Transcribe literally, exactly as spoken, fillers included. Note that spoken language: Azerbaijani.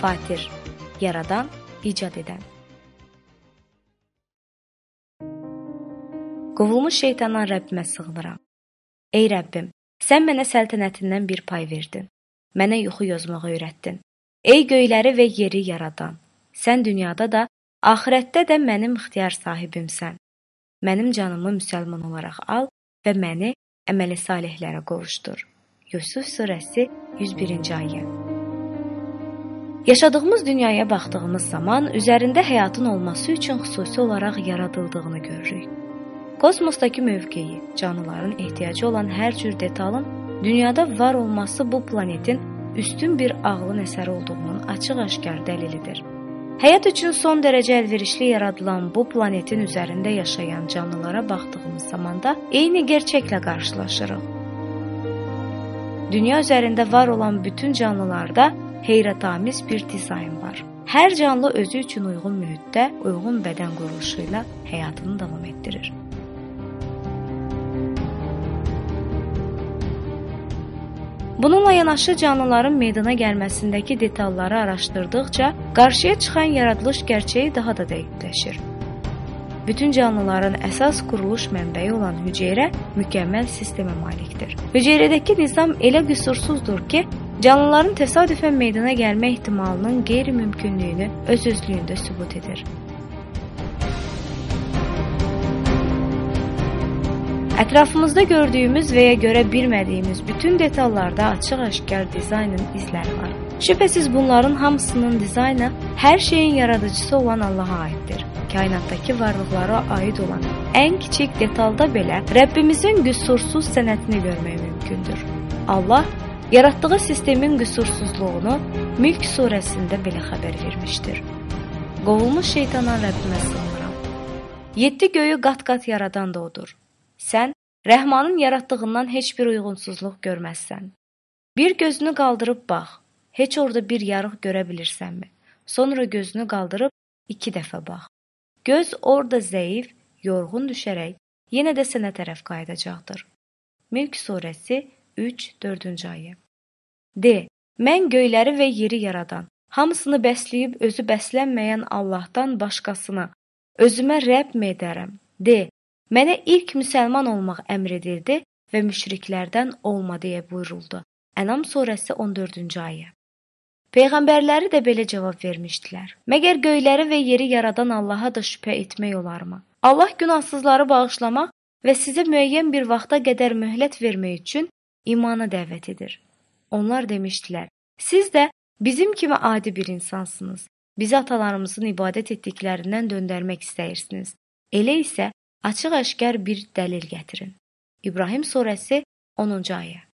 Fatir, yaradan, icad edən. Qovulmuş şeytandan Rəbbimə sığınıram. Ey Rəbbim, sən mənə səltənətindən bir pay verdin. Mənə yuxu yozmağı öyrətdin. Ey göyləri və yeri yaradan, sən dünyada da, axirətdə də mənim ixtiyar sahibimsən. Mənim canımı müsəlman olaraq al və məni əməli salihlərə qovuşdur. Yusuf surəsi yüz birinci ayə. Yaşadığımız dünyaya baxdığımız zaman üzərində həyatın olması üçün xüsusi olaraq yaradıldığını görürük. Kosmosdakı mövqeyi, canlıların ehtiyacı olan hər cür detalın dünyada var olması bu planetin üstün bir ağlın əsəri olduğunun açıq-aşkar dəlilidir. Həyat üçün son dərəcə əlverişli yaradılan bu planetin üzərində yaşayan canlılara baxdığımız zamanda eyni gerçəklə qarşılaşırıq. Dünya üzərində var olan bütün canlılarda heyrətamiz bir dizayn var. Hər canlı özü üçün uyğun mühitdə, uyğun bədən quruluşu ilə həyatını davam etdirir. Bununla yanaşı canlıların meydana gəlməsindəki detalları araşdırdıqca qarşıya çıxan yaradılış gerçəyi daha da dəqiqləşir. Bütün canlıların əsas quruluş mənbəyi olan hüceyrə mükəmməl sistemə malikdir. Hüceyrədəki nizam elə qüsursuzdur ki, canlıların təsadüfən meydana gəlmə ehtimalının qeyri-mümkünlüyünü öz-özlüyündə sübut edir. Ətrafımızda gördüyümüz və ya görə bilmədiyimiz bütün detallarda açıq-aşkar dizaynın izləri var. Şübhəsiz bunların hamısının dizaynı hər şeyin yaradıcısı olan Allaha aiddir. Kainatdakı varlıqlara aid olan ən kiçik detalda belə Rəbbimizin qüsursuz sənətini görmək mümkündür. Allah yaratdığı sistemin qüsursuzluğunu Mülk surəsində belə xəbər vermişdir. Qovulmuş şeytandan Rəbbimə sığınıram. Yeddi göyü qat-qat yaradan da odur. Sən Rəhmanın yaratdığından heç bir uyğunsuzluq görməzsən. Bir gözünü qaldırıb bax, heç orada bir yarıq görə bilirsənmi? Sonra gözünü qaldırıb iki dəfə bax. Göz orada zəif, yorğun düşərək yenə də sənə tərəf qayıdacaqdır. Mülk surəsi üç dördüncü ayə. De, mən göyləri və yeri yaradan, hamısını bəsləyib özü bəslənməyən Allahdan başqasını özümə Rəbb edərəm. De, mənə ilk müsəlman olmaq əmr edildi və müşriklərdən olma deyə buyuruldu. Ənam surəsi on dördüncü ayə. Peyğəmbərləri də belə cavab vermişdilər. Məgər göyləri və yeri yaradan Allaha da şübhə etmək olarmı? Allah günahsızları bağışlamaq və sizə müəyyən bir vaxta qədər möhlət vermək üçün imana dəvət edir. Onlar demişdilər, siz də bizim kimi adi bir insansınız. Bizi atalarımızın ibadət etdiklərindən döndərmək istəyirsiniz. Elə isə açıq-aşkar bir dəlil gətirin. İbrahim surəsi onuncu ayə.